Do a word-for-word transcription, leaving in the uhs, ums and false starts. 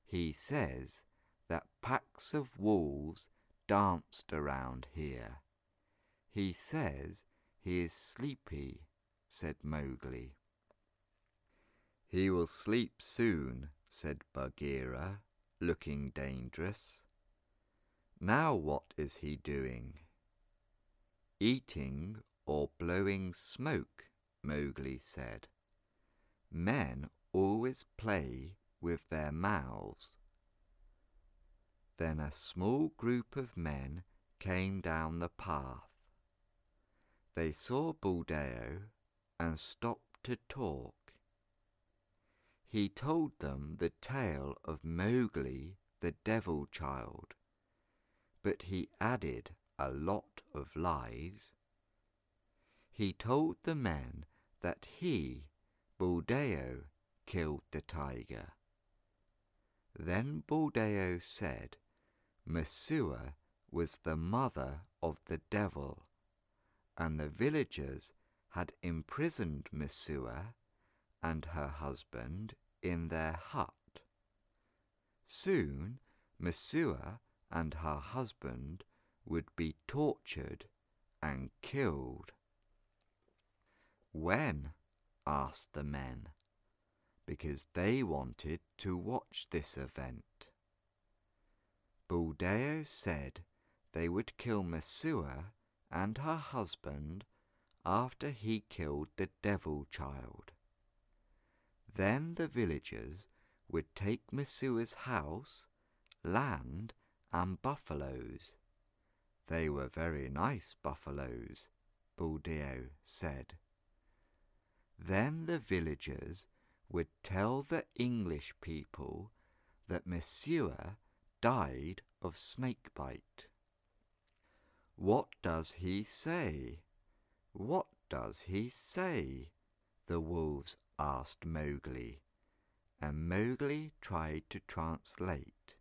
He says that packs of wolves danced around here. He says he is sleepy, said Mowgli. He will sleep soon, said Bagheera, looking dangerous. Now what is he doing? Eating or blowing smoke, Mowgli said. Men always play with their mouths. Then a small group of men came down the path. They saw Buldeo and stopped to talk. He told them the tale of Mowgli the Devil Child, but he added a lot of lies. He told the men that he, Buldeo, killed the tiger. Then Buldeo said Messua was the mother of the devil, and the villagers had imprisoned Messua and her husband in their hut. Soon Messua and her husband would be tortured and killed. When? Asked the men, because they wanted to watch this event. Buldeo said they would kill Messua and her husband after he killed the Devil Child. Then the villagers would take Messua's house, land, and buffaloes. They were very nice buffaloes, Buldeo said. Then the villagers would tell the English people that Messua died of snakebite. What does he say? What does he say? The wolves asked Mowgli, and Mowgli tried to translate.